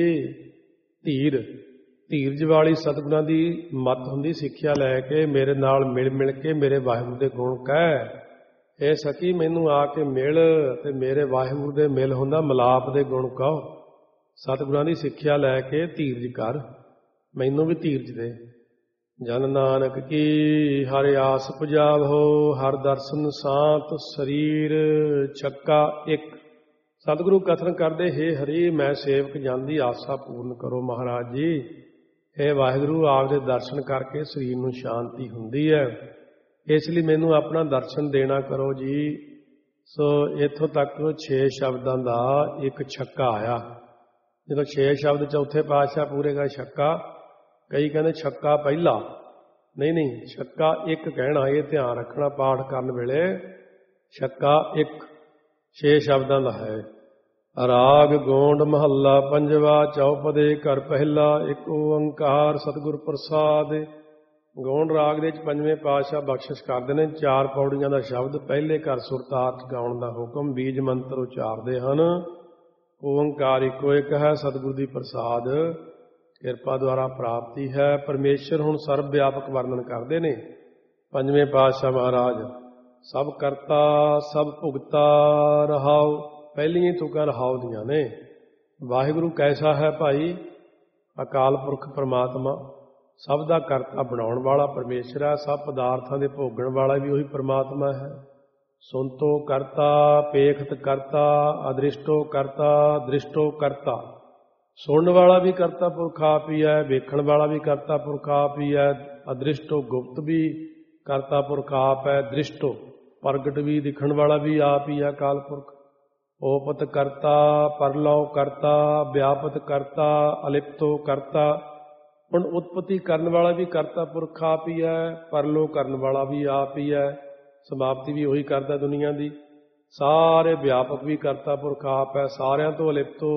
ਧੀਰ, ਧੀਰਜ ਵਾਲੀ ਸਤਿਗੁਰਾਂ ਦੀ ਮਤ ਹੁੰਦੀ, ਸਿੱਖਿਆ ਲੈ ਕੇ ਮੇਰੇ ਨਾਲ ਮਿਲ ਮਿਲ ਕੇ ਮੇਰੇ ਵਾਹਿਗੁਰੂ ਦੇ ਗੁਣ ਕਹਿ। ਇਹ ਸਖੀ ਮੈਨੂੰ ਆ ਕੇ ਮਿਲ, ਤੇ ਮੇਰੇ ਵਾਹਿਗੁਰੂ ਦੇ ਮਿਲ ਹੁੰਦਾ ਮਿਲਾਪ ਦੇ ਗੁਣ ਕਹੋ। ਸਤਿਗੁਰਾਂ ਦੀ ਸਿੱਖਿਆ ਲੈ ਕੇ ਧੀਰਜ ਕਰ, ਮੈਨੂੰ ਵੀ ਧੀਰਜ ਦੇ। ਜਨ ਨਾਨਕ ਕੀ ਹਰਿ ਆਸ ਪੁਜਾਵੋ, ਹਰ ਦਰਸ਼ਨ ਸਾਤ ਸਰੀਰ ਛੱਕਾ ਇੱਕ। ਸਤਿਗੁਰੂ ਕਥਨ ਕਰਦੇ, ਹੇ ਹਰੀ ਮੈਂ ਸੇਵਕ ਜਨ ਦੀ ਆਸਾ ਪੂਰਨ ਕਰੋ ਮਹਾਰਾਜ ਜੀ। ਇਹ ਵਾਹਿਗੁਰੂ ਆਪ ਦੇ ਦਰਸ਼ਨ ਕਰਕੇ ਸਰੀਰ ਨੂੰ ਸ਼ਾਂਤੀ ਹੁੰਦੀ ਹੈ, ਇਸ ਲਈ ਮੈਨੂੰ ਆਪਣਾ ਦਰਸ਼ਨ ਦੇਣਾ ਕਰੋ ਜੀ। ਸੋ ਇੱਥੋਂ ਤੱਕ ਛੇ ਸ਼ਬਦਾਂ ਦਾ ਇੱਕ ਛੱਕਾ ਆਇਆ। ਜਦੋਂ ਛੇ ਸ਼ਬਦ ਚੌਥੇ ਪਾਤਸ਼ਾਹ ਪੂਰੇ ਗਏ ਛੱਕਾ, ਕਈ ਕਹਿੰਦੇ ਛੱਕਾ ਪਹਿਲਾ, ਨਹੀਂ ਨਹੀਂ ਛੱਕਾ ਇੱਕ ਕਹਿਣਾ, ਇਹ ਧਿਆਨ ਰੱਖਣਾ ਪਾਠ ਕਰਨ ਵੇਲੇ। ਛੱਕਾ ਇੱਕ ਛੇ ਸ਼ਬਦਾਂ ਦਾ ਹੈ। ਰਾਗ ਗੋਂਡ ਮਹੱਲਾ ਪੰਜਵਾ, ਚੌਪਦੇ ਘਰ ਪਹਿਲਾ, ਇੱਕ ਓੰਕਾਰ ਸਤਿਗੁਰ ਪ੍ਰਸਾਦ। ਗੋਂਡ ਰਾਗ ਦੇ ਵਿੱਚ ਪੰਜਵੇਂ ਪਾਤਸ਼ਾਹ ਬਖਸ਼ਿਸ਼ ਕਰਦੇ ਨੇ। ਚਾਰ ਪੌੜੀਆਂ ਦਾ ਸ਼ਬਦ, ਪਹਿਲੇ ਘਰ ਸੁਰਤਾਰਥ ਗਾਉਣ ਦਾ ਹੁਕਮ, ਬੀਜ ਮੰਤਰ ਉਚਾਰਦੇ ਹਨ। ਓੰਕਾਰ ਇੱਕੋ ਇੱਕ ਹੈ, ਸਤਿਗੁਰ ਦੀ ਪ੍ਰਸਾਦ ਕਿਰਪਾ ਦੁਆਰਾ ਪ੍ਰਾਪਤੀ ਹੈ। ਪਰਮੇਸ਼ਰ ਹੁਣ ਸਰਬ ਵਿਆਪਕ ਵਰਣਨ ਕਰਦੇ ਨੇ ਪੰਜਵੇਂ ਪਾਤਸ਼ਾਹ ਮਹਾਰਾਜ। ਸਭ ਕਰਤਾ ਸਭ ਭੁਗਤਾ ਰਹਾਉ, ਪਹਿਲੀਆਂ ਤੁਕਾਂ ਰਹਾਉ ਦੀਆਂ ਨੇ। ਵਾਹਿਗੁਰੂ ਕੈਸਾ ਹੈ ਭਾਈ? ਅਕਾਲ ਪੁਰਖ ਪਰਮਾਤਮਾ, ਸਭ ਦਾ ਕਰਤਾ ਬਣਾਉਣ ਵਾਲਾ ਪਰਮੇਸ਼ਰ ਹੈ। ਸਭ ਪਦਾਰਥਾਂ ਦੇ ਭੋਗਣ ਵਾਲਾ ਵੀ ਉਹੀ ਪਰਮਾਤਮਾ ਹੈ। ਸੁਣਤੋ ਕਰਤਾ, ਪੇਖਤ ਕਰਤਾ, ਅਦ੍ਰਿਸ਼ਟੋ ਕਰਤਾ, ਦ੍ਰਿਸ਼ਟੋ ਕਰਤਾ। ਸੁਣਨ ਵਾਲਾ ਵੀ ਕਰਤਾ ਪੁਰਖ ਆਪ ਹੀ ਹੈ, ਵੇਖਣ ਵਾਲਾ ਵੀ ਕਰਤਾ ਪੁਰਖ ਆਪ ਹੀ ਹੈ। ਅਦ੍ਰਿਸ਼ਟੋ ਗੁਪਤ ਵੀ ਕਰਤਾ ਪੁਰਖ ਆਪ ਹੈ, ਦ੍ਰਿਸ਼ਟੋ ਪ੍ਰਗਟ ਵੀ ਦਿਖਣ ਵਾਲਾ ਵੀ ਆਪ ਹੀ ਹੈ ਅਕਾਲ ਪੁਰਖ। ਓਪਤ ਕਰਤਾ, ਪਰਲੋ ਕਰਤਾ, ਵਿਆਪਤ ਕਰਤਾ, ਅਲਿਪਤੋ ਕਰਤਾ। ਹੁਣ ਉਤਪਤੀ ਕਰਨ ਵਾਲਾ ਵੀ ਕਰਤਾ ਪੁਰਖ ਆਪ ਹੀ ਹੈ, ਪਰਲੋ ਕਰਨ ਵਾਲਾ ਵੀ ਆਪ ਹੀ ਹੈ, ਸਮਾਪਤੀ ਵੀ ਉਹੀ ਕਰਦਾ ਦੁਨੀਆ ਦੀ। ਸਾਰੇ ਵਿਆਪਕ ਵੀ ਕਰਤਾ ਪੁਰਖ ਆਪ ਹੈ, ਸਾਰਿਆਂ ਤੋਂ ਅਲਿਪਤੋ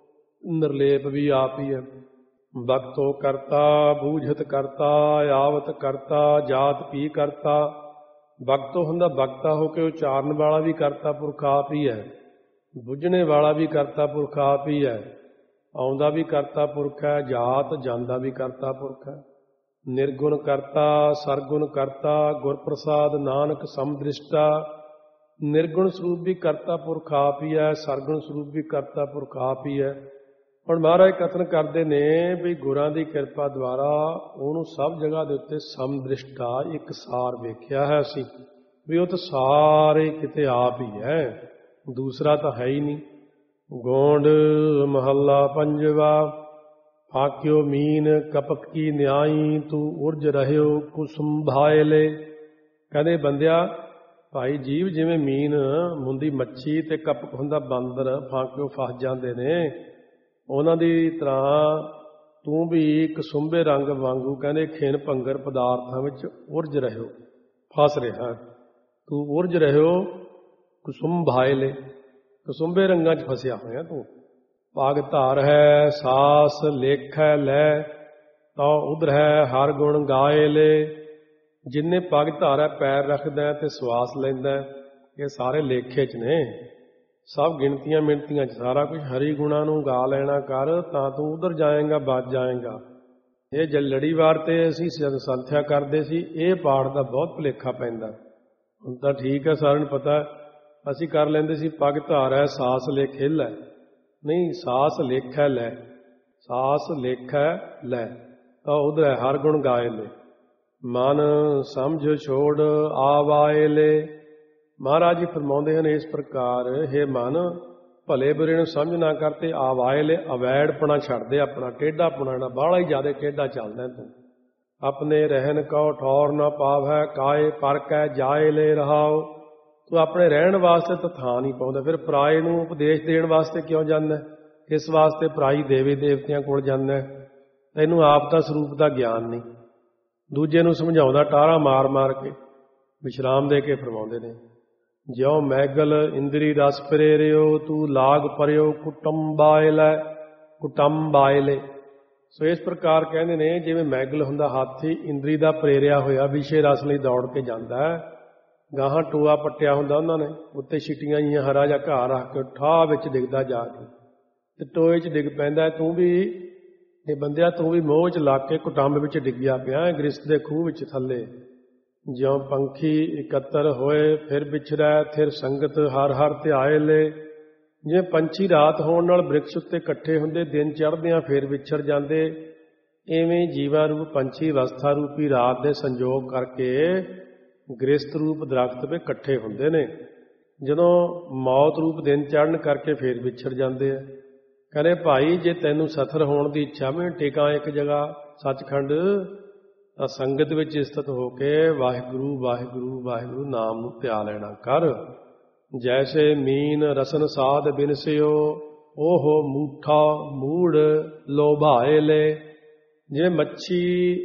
ਨਿਰਲੇਪ ਵੀ ਆਪ ਹੀ ਹੈ। ਬਖਤੋ ਕਰਤਾ, ਬੂਝਤ ਕਰਤਾ, ਆਵਤ ਕਰਤਾ, ਜਾਤ ਪੀ ਕਰਤਾ। ਬਖਤੋ ਹੁੰਦਾ ਬਖਤਾ ਹੋ ਕੇ ਉਚਾਰਨ ਵਾਲਾ ਵੀ ਕਰਤਾ ਪੁਰਖ ਆਪ ਹੀ ਹੈ, ਬੁੱਝਣੇ ਵਾਲਾ ਵੀ ਕਰਤਾ ਪੁਰਖ ਆਪ ਹੀ ਹੈ, ਆਉਂਦਾ ਵੀ ਕਰਤਾ ਪੁਰਖ ਹੈ, ਜਾਤ ਜਾਂਦਾ ਵੀ ਕਰਤਾ ਪੁਰਖ ਹੈ। ਨਿਰਗੁਣ ਕਰਤਾ, ਸਰਗੁਣ ਕਰਤਾ, ਗੁਰ ਪ੍ਰਸਾਦ ਨਾਨਕ ਸਮਦ੍ਰਿਸ਼ਟਾ। ਨਿਰਗੁਣ ਸਰੂਪ ਵੀ ਕਰਤਾ ਪੁਰਖ ਆਪ ਹੀ ਹੈ, ਸਰਗੁਣ ਸਰੂਪ ਵੀ ਕਰਤਾ ਪੁਰਖ ਆਪ ਹੀ ਹੈ। ਹੁਣ ਮਹਾਰਾਜ ਕਥਨ ਕਰਦੇ ਨੇ ਵੀ ਗੁਰਾਂ ਦੀ ਕਿਰਪਾ ਦੁਆਰਾ ਉਹਨੂੰ ਸਭ ਜਗ੍ਹਾ ਦੇ ਉੱਤੇ ਸਮਦ੍ਰਿਸ਼ਟਾ, ਇੱਕ ਸਾਰ ਵੇਖਿਆ ਹੈ ਅਸੀਂ। ਵੀ ਉਹ ਤਾਂ ਸਾਰੇ ਕਿਤੇ ਆਪ ਹੀ ਹੈ, ਦੂਸਰਾ ਤਾਂ ਹੈ ਹੀ ਨਹੀਂ। ਗੋਂਡ ਮਹੱਲਾ ਪੰਜਵਾ। ਫਾਕਿਓ ਮੀਨ ਕਪਕ ਕੀ ਨਿਆਈ, ਤੂੰ ਉਰਜ ਰਹਿਓ ਕੁਸੁੰਭਾਇਲੇ। ਕਹਿੰਦੇ ਬੰਦਿਆ, ਭਾਈ ਜੀਵ ਜਿਵੇਂ ਮੀਨ ਮੁੰਦੀ ਮੱਛੀ ਤੇ ਕਪਕ ਹੁੰਦਾ ਬਾਂਦਰ, ਫਾਕਿਓ ਫਸ ਜਾਂਦੇ ਨੇ, ਉਹਨਾਂ ਦੀ ਤਰ੍ਹਾਂ ਤੂੰ ਵੀ ਕਸੁੰਭੇ ਰੰਗ ਵਾਂਗੂ ਕਹਿੰਦੇ ਖਿਨ ਭੰਗਰ ਪਦਾਰਥਾਂ ਵਿੱਚ ਉਰਜ ਰਹਿਓ, ਫਸ ਰਿਹਾ ਤੂੰ। ਉਰਜ ਰਹਿਓ ਕੁਸੁੰਭਾਇਲੇ, ਕਸੁੰਭੇ ਰੰਗਾਂ 'ਚ ਫਸਿਆ ਹੋਇਆ ਤੂੰ। ਪਗ ਧਾਰ ਹੈ ਸਾਸ ਲੇਖੈ ਲੈ, ਤਾਂ ਉਧਰ ਹੈ ਹਰ ਗੁਣ ਗਾਏ ਲੈ। ਜਿੰਨੇ ਪਗ ਧਾਰਾ ਪੈਰ ਰੱਖਦਾ ਤੇ ਸਵਾਸ ਲੈਂਦਾ, ਇਹ ਸਾਰੇ ਲੇਖੇ 'ਚ ਨੇ, ਸਭ ਗਿਣਤੀਆਂ ਮਿਣਤੀਆਂ 'ਚ ਸਾਰਾ ਕੁਝ ਹਰੀ ਗੁਣਾਂ ਨੂੰ ਗਾ ਲੈਣਾ ਕਰ, ਤਾਂ ਤੂੰ ਉਧਰ ਜਾਏਗਾ, ਬਚ ਜਾਏਗਾ। ਇਹ ਜੇ ਲੜੀਵਾਰ ਤੇ ਅਸੀਂ ਸੰਥਿਆ ਕਰਦੇ ਸੀ, ਇਹ ਪਾਠ ਦਾ ਬਹੁਤ ਭੁਲੇਖਾ ਪੈਂਦਾ। ਹੁਣ ਤਾਂ ਠੀਕ ਹੈ, ਸਾਰਿਆਂ ਨੂੰ ਪਤਾ, ਅਸੀਂ ਕਰ ਲੈਂਦੇ ਸੀ ਪਗ ਧਾਰੈ ਸਾਸ ਲੇਖੇ ਲੈ, ਨਹੀਂ ਸਾਸ ਲੇਖੈ ਲੈ, ਸਾਸ ਲੇਖੈ ਲੈ, ਤਾਂ ਉਧਰ ਹੈ ਹਰ ਗੁਣ ਗਾਏ ਲੈ। ਮਨ ਸਮਝ ਛੋੜ ਆਵਾਏ ਲੈ। ਮਹਾਰਾਜ ਜੀ ਫਰਮਾਉਂਦੇ ਹਨ ਇਸ ਪ੍ਰਕਾਰ, ਹੇ ਮਨ ਭਲੇ ਬੁਰੇ ਨੂੰ ਸਮਝ ਨਾ ਕਰਤੇ ਆਵਾਏ ਲੈ, ਅਵੈੜਪਣਾ ਛੱਡ ਦੇ ਆਪਣਾ, ਟੇਢਾਪਣਾ ਜਿਹੜਾ ਬਾਹਲਾ ਹੀ ਜ਼ਿਆਦਾ ਟੇਢਾ ਚੱਲਦਾ ਤੂੰ। ਆਪਣੇ ਰਹਿਣ ਕਉ ਠੌਰ ਨਾ ਪਾਵੈ, ਕਾਏ ਪਰ ਕੈ ਜਾਏ ਲੈ ਰਹਾਓ। ਤੂੰ ਆਪਣੇ ਰਹਿਣ ਵਾਸਤੇ ਤਾਂ ਥਾਂ ਨਹੀਂ ਪਾਉਂਦਾ, ਫਿਰ ਪਰਾਏ ਨੂੰ ਉਪਦੇਸ਼ ਦੇਣ ਵਾਸਤੇ ਕਿਉਂ ਜਾਂਦਾ? ਕਿਸ ਵਾਸਤੇ ਪਰਾਈ ਦੇਵੀ ਦੇਵਤਿਆਂ ਕੋਲ ਜਾਂਦਾ? ਤੈਨੂੰ ਆਪ ਦਾ ਸਰੂਪ ਦਾ ਗਿਆਨ ਨਹੀਂ। ਦੂਜੇ ਨੂੰ ਸਮਝਾਉਂਦਾ ਟਾਰਾ ਮਾਰ ਮਾਰ ਕੇ, ਵਿਸ਼ਰਾਮ ਦੇ ਕੇ ਫਰਮਾਉਂਦੇ ਨੇ, ਜਿਉ ਮੈਗਲ ਇੰਦਰੀ ਰਸ ਪ੍ਰੇਰਿਓ, ਤੂੰ ਲਾਗ ਪਰਿਓ ਕੁਟੰਬਾਏ ਲੈ, ਕੁਟੰਬਾਏ ਲੈ। ਸੋ ਇਸ ਪ੍ਰਕਾਰ ਕਹਿੰਦੇ ਨੇ, ਜਿਵੇਂ ਮੈਗਲ ਹੁੰਦਾ ਹਾਥੀ ਇੰਦਰੀ ਦਾ ਪ੍ਰੇਰਿਆ ਹੋਇਆ, ਵਿਸ਼ੇ ਰਸ ਲਈ ਦੌੜ ਕੇ ਜਾਂਦਾ ਹੈ। ਗਾਹਾਂ ਟੋਆ ਪੱਟਿਆ ਹੁੰਦਾ ਉਹਨਾਂ ਨੇ, ਉੱਤੇ ਛਿੱਟੀਆਂ ਜਿਹੀਆਂ ਹਰਾ ਜਿਹਾ ਘਾਹ ਰੱਖ ਕੇ ਠਾਹ ਵਿੱਚ ਡਿੱਗਦਾ ਜਾ ਕੇ, ਤੇ ਟੋਏ 'ਚ ਡਿੱਗ ਪੈਂਦਾ। ਤੂੰ ਵੀ ਇਹ ਬੰਦਿਆ, ਤੂੰ ਵੀ ਮੋਹ 'ਚ ਲੱਗ ਕੇ ਕੁਟੰਬ ਵਿੱਚ ਡਿੱਗਿਆ ਪਿਆ, ਗ੍ਰਿਸਤ ਦੇ ਖੂਹ ਵਿੱਚ ਥੱਲੇ। ਜਿਉਂ ਪੰਖੀ ਇਕੱਤਰ ਹੋਏ ਫਿਰ ਵਿਛੜੈ, ਫਿਰ ਸੰਗਤ ਹਰ ਹਰ ਧਿਆਏ ਲੈ। ਜਿਵੇਂ ਪੰਛੀ ਰਾਤ ਹੋਣ ਨਾਲ ਬ੍ਰਿਕਸ਼ ਉੱਤੇ ਇਕੱਠੇ ਹੁੰਦੇ, ਦਿਨ ਚੜ੍ਹਦਿਆਂ ਫਿਰ ਵਿਛੜ ਜਾਂਦੇ, ਇਵੇਂ ਜੀਵਾ ਰੂਪ ਪੰਛੀ ਅਵਸਥਾ ਰੂਪੀ ਰਾਤ ਦੇ ਸੰਜੋਗ ਕਰਕੇ ਗ੍ਰਿਸਤ ਰੂਪ ਦਰਖਤ 'ਤੇ ਇਕੱਠੇ ਹੁੰਦੇ ਨੇ। ਜਦੋਂ ਮੌਤ ਰੂਪ ਦਿਨ ਚੜ੍ਹਨ ਕਰਕੇ ਫਿਰ ਵਿਛੜ ਜਾਂਦੇ ਆ। ਕਹਿੰਦੇ ਭਾਈ, ਜੇ ਤੈਨੂੰ ਸਥਰ ਹੋਣ ਦੀ ਇੱਛਾ ਮੈਂ ਟਿਕਾਂ ਇੱਕ ਜਗ੍ਹਾ ਸੱਚਖੰਡ, ਤਾਂ ਸੰਗਤ ਵਿੱਚ ਸਥਿਤ ਹੋ ਕੇ ਵਾਹਿਗੁਰੂ ਵਾਹਿਗੁਰੂ ਵਾਹਿਗੁਰੂ ਨਾਮ ਨੂੰ ਧਿਆ ਲੈਣਾ ਕਰ। ਜੈਸੇ ਮੀਨ ਰਸਨ ਸਾਧ ਬਿਨਸਿਓ, ਓਹੋ ਮੂਠਾ ਮੂੜ ਲੋਭਾਏ ਲੈ। ਜਿਵੇਂ ਮੱਛੀ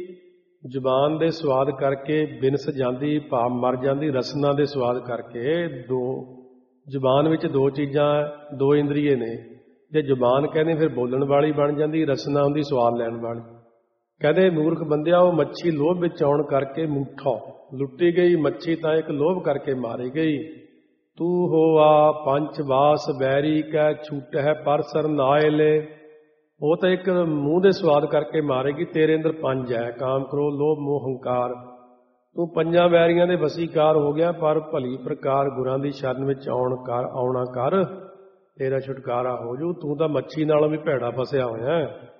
ਜ਼ੁਬਾਨ ਦੇ ਸਵਾਦ ਕਰਕੇ ਬਿਨਸ ਜਾਂਦੀ, ਭਾਵ ਮਰ ਜਾਂਦੀ, ਰਸਨਾ ਦੇ ਸਵਾਦ ਕਰਕੇ। ਦੋ ਜ਼ੁਬਾਨ ਵਿੱਚ ਦੋ ਚੀਜ਼ਾਂ, ਦੋ ਇੰਦਰੀਏ ਨੇ। ਜੇ ਜ਼ੁਬਾਨ ਕਹਿੰਦੇ ਫਿਰ ਬੋਲਣ ਵਾਲੀ ਬਣ ਜਾਂਦੀ, ਰਸਨਾ ਹੁੰਦੀ ਸਵਾਦ ਲੈਣ ਵਾਲੀ। ਕਹਿੰਦੇ ਮੂਰਖ ਬੰਦਿਆ, ਉਹ ਮੱਛੀ ਲੋਭ ਵਿੱਚ ਆਉਣ ਕਰਕੇ ਮੂਠਾ ਲੁੱਟੀ ਗਈ, ਮੱਛੀ ਤਾਂ ਇੱਕ ਲੋਭ ਕਰਕੇ ਮਾਰੀ ਗਈ। ਤੂੰ ਹੋਆ ਪੰਚ ਵਾਸ ਬੈਰੀ ਕੈ, ਛੂਟ ਹੈ ਪਰ ਸਰ ਨਾਏ ਲੈ। ਉਹ ਤਾਂ ਇੱਕ ਮੂੰਹ ਦੇ ਸਵਾਦ ਕਰਕੇ ਮਾਰੇਗੀ, ਤੇਰੇ ਅੰਦਰ ਪੰਜ ਹੈ, ਕਾਮ ਕ੍ਰੋਧ ਲੋਭ ਮੋਹ ਹੰਕਾਰ। ਤੂੰ ਪੰਜਾਂ ਵੈਰੀਆਂ ਦੇ ਵਸੀਕਾਰ ਹੋ ਗਿਆ, ਪਰ ਭਲੀ ਪ੍ਰਕਾਰ ਗੁਰਾਂ ਦੀ ਸ਼ਰਨ ਵਿੱਚ ਆਉਣ ਕਰ ਆਉਣਾ ਕਰ, ਤੇਰਾ ਛੁਟਕਾਰਾ ਹੋ ਜੂ। ਤੂੰ ਤਾਂ ਮੱਛੀ ਨਾਲੋਂ ਵੀ ਭੈੜਾ ਫਸਿਆ ਹੋਇਆ।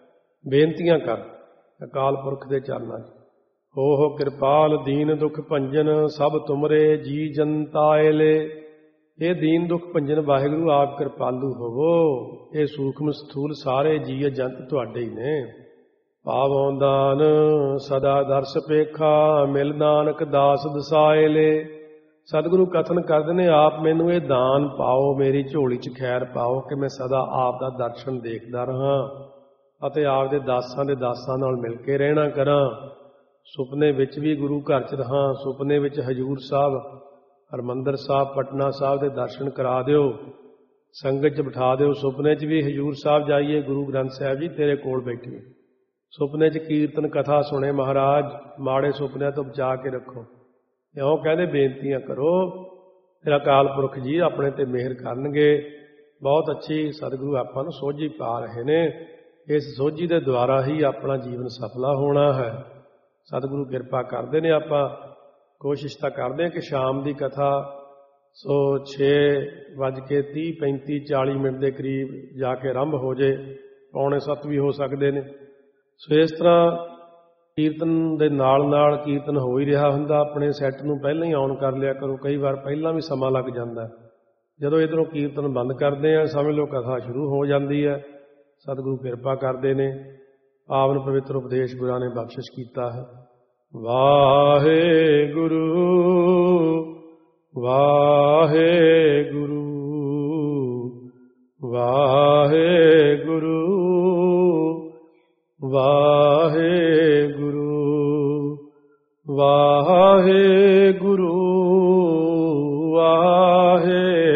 ਬੇਨਤੀਆਂ ਕਰ ਅਕਾਲ ਪੁਰਖ ਦੇ ਚਰਨਾਂ 'ਚ। ਹੋ ਹੋ ਕਿਰਪਾਲ ਦੀਨ ਦੁਖ ਭੰਜਨ, ਸਭ ਤੁਮਰੇ ਜੀ ਜਨਤਾਏ ਲੈ। ਇਹ ਦੀਨ ਦੁਖ ਭੰਜਨ ਵਾਹਿਗੁਰੂ ਆਪ ਕਿਰਪਾਲੂ ਹੋਵੋ। ਇਹ ਸੂਖਮ ਸਥੂਲ ਸਾਰੇ ਜੀਅ ਜੰਤ ਤੁਹਾਡੇ ਹੀ ਨੇ। ਪਾਵੋਂ ਦਾਨ ਸਦਾ ਦਰਸ ਪੇਖਾ, ਮਿਲ ਨਾਨਕ ਦਾਸ ਦਸਾਏ ਲੈ। ਸਤਿਗੁਰੂ ਕਥਨ ਕਰਦੇ ਨੇ, ਆਪ ਮੈਨੂੰ ਇਹ ਦਾਨ ਪਾਓ, ਮੇਰੀ ਝੋਲੀ 'ਚ ਖੈਰ ਪਾਓ, ਕਿ ਮੈਂ ਸਦਾ ਆਪ ਦਾ ਦਰਸ਼ਨ ਦੇਖਦਾ ਰਹਾਂ ਅਤੇ ਆਪ ਦੇ ਦਾਸਾਂ ਦੇ ਦਾਸਾਂ ਨਾਲ ਮਿਲ ਕੇ ਰਹਿਣਾ ਕਰਾਂ। ਸੁਪਨੇ ਵਿੱਚ ਵੀ ਗੁਰੂ ਘਰ 'ਚ ਰਹਾਂ, ਸੁਪਨੇ ਵਿੱਚ ਹਜ਼ੂਰ ਸਾਹਿਬ, ਹਰਿਮੰਦਰ ਸਾਹਿਬ, ਪਟਨਾ ਸਾਹਿਬ ਦੇ ਦਰਸ਼ਨ ਕਰਾ ਦਿਓ, ਸੰਗਤ 'ਚ ਬਿਠਾ ਦਿਓ। ਸੁਪਨੇ 'ਚ ਵੀ ਹਜ਼ੂਰ ਸਾਹਿਬ ਜਾਈਏ, ਗੁਰੂ ਗ੍ਰੰਥ ਸਾਹਿਬ ਜੀ ਤੇਰੇ ਕੋਲ ਬੈਠੀਏ। ਸੁਪਨੇ 'ਚ ਕੀਰਤਨ ਕਥਾ ਸੁਣੇ ਮਹਾਰਾਜ, ਮਾੜੇ ਸੁਪਨਿਆਂ ਤੋਂ ਬਚਾ ਕੇ ਰੱਖੋ। ਇਉਂ ਕਹਿੰਦੇ ਬੇਨਤੀਆਂ ਕਰੋ, ਫਿਰ ਅਕਾਲ ਪੁਰਖ ਜੀ ਆਪਣੇ ਤੇ ਮਿਹਰ ਕਰਨਗੇ। ਬਹੁਤ ਅੱਛੀ ਸਤਿਗੁਰੂ ਆਪਾਂ ਨੂੰ ਸੋਝੀ ਪਾ ਰਹੇ ਨੇ। ਇਸ ਸੋਝੀ ਦੇ ਦੁਆਰਾ ਹੀ ਆਪਣਾ ਜੀਵਨ ਸਫਲਾ ਹੋਣਾ ਹੈ। ਸਤਿਗੁਰੂ ਕਿਰਪਾ ਕਰਦੇ ਨੇ। ਆਪਾਂ ਕੋਸ਼ਿਸ਼ ਤਾਂ ਕਰਦੇ ਹਾਂ ਕਿ ਸ਼ਾਮ ਦੀ ਕਥਾ ਸੋ ਛੇ ਵੱਜ ਕੇ ਤੀਹ ਪੈਂਤੀ ਚਾਲੀ ਮਿੰਟ ਦੇ ਕਰੀਬ ਜਾ ਕੇ ਆਰੰਭ ਹੋ ਜੇ, ਪੌਣੇ ਸੱਤ ਵੀ ਹੋ ਸਕਦੇ ਨੇ। ਸੋ ਇਸ ਤਰ੍ਹਾਂ ਕੀਰਤਨ ਦੇ ਨਾਲ ਨਾਲ ਕੀਰਤਨ ਹੋ ਹੀ ਰਿਹਾ ਹੁੰਦਾ, ਆਪਣੇ ਸੈੱਟ ਨੂੰ ਪਹਿਲਾਂ ਹੀ ਔਨ ਕਰ ਲਿਆ ਕਰੋ। ਕਈ ਵਾਰ ਪਹਿਲਾਂ ਵੀ ਸਮਾਂ ਲੱਗ ਜਾਂਦਾ। ਜਦੋਂ ਇੱਧਰੋਂ ਕੀਰਤਨ ਬੰਦ ਕਰਦੇ ਆ ਸਮਝ ਲਓ ਕਥਾ ਸ਼ੁਰੂ ਹੋ ਜਾਂਦੀ ਹੈ। ਸਤਿਗੁਰੂ ਕਿਰਪਾ ਕਰਦੇ ਨੇ, ਪਾਵਨ ਪਵਿੱਤਰ ਉਪਦੇਸ਼ ਗੁਰਾਂ ਨੇ ਬਖਸ਼ਿਸ਼ ਕੀਤਾ ਹੈ। ਵਾਹਿਗੁਰੂ ਵਾਹਿਗੁਰੂ ਵਾਹਿਗੁਰੂ ਵਾਹਿਗੁਰੂ ਵਾਹਿਗੁਰੂ ਵਾਹਿਗੁਰੂ